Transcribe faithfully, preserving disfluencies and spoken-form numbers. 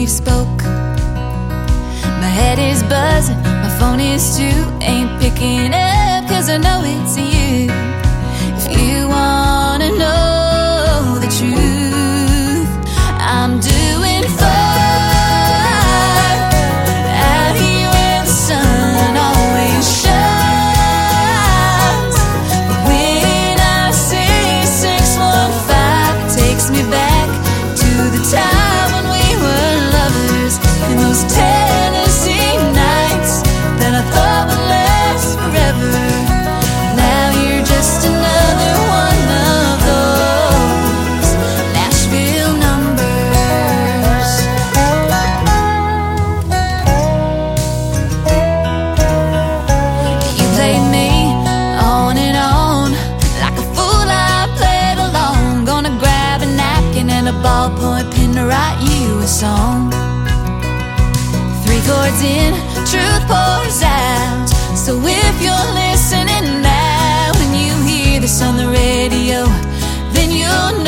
you spoke. My head is buzzing, my phone is too. Ain't picking up cause I know it's you. If you wanna know the truth, I'm doing fine out here where the sun always shines. But when I say six one five, it takes me back to the time when we were lovers in those Tennessee nights that I thought would last forever. Now you're just another one of those Nashville numbers. You played me on and on like a fool. I played along. Gonna grab a napkin and a ballpoint pen to write you a song. Three chords in, truth pours out. So if you're listening now, when you hear this on the radio, then you'll